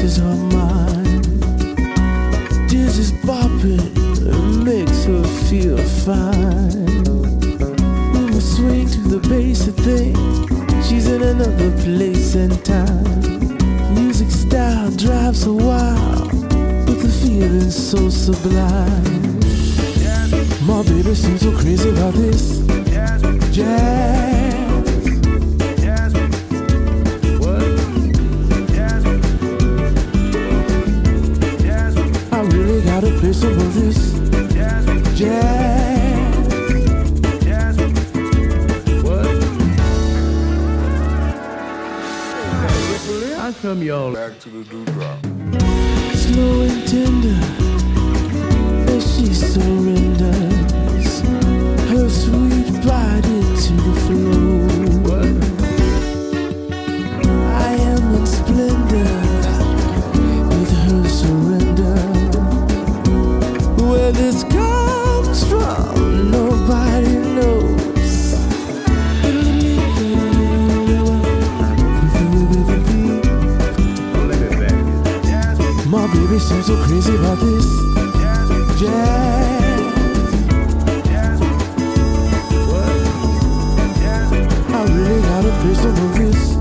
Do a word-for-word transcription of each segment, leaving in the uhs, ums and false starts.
races her mind. Dizzy's bopping, it makes her feel fine. When we swing to the bass of thing, she's in another place and time. Music style drives her wild, with a feeling so sublime. My baby seems so crazy about this jazz. I really gotta play some of this jazz. How come y'all back to the dewdrop? Slow and tender as she surrenders her sweet body to the floor. I am in splendor with her surrender. Where this comes from, nobody knows. My baby seems so crazy about this jazz. I really gotta play some of this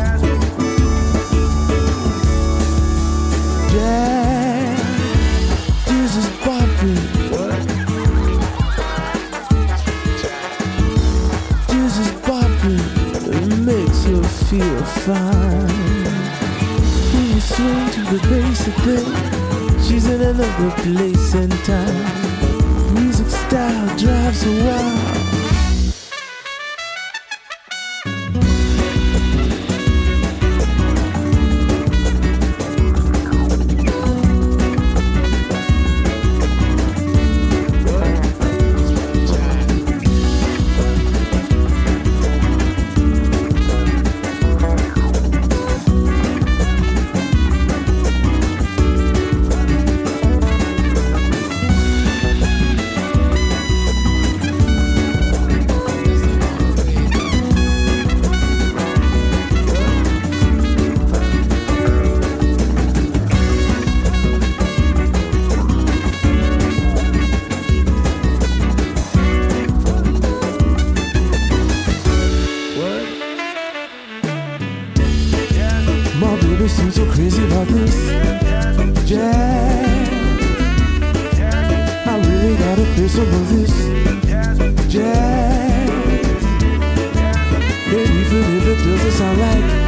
jazz. This is bopping. This is bopping. It makes her feel fine. When you swing to the basic thing, she's in another place and time. Music style drives her wild. My baby seems so crazy about this jazz. I really gotta play some of this jazz. Baby, even if it doesn't sound like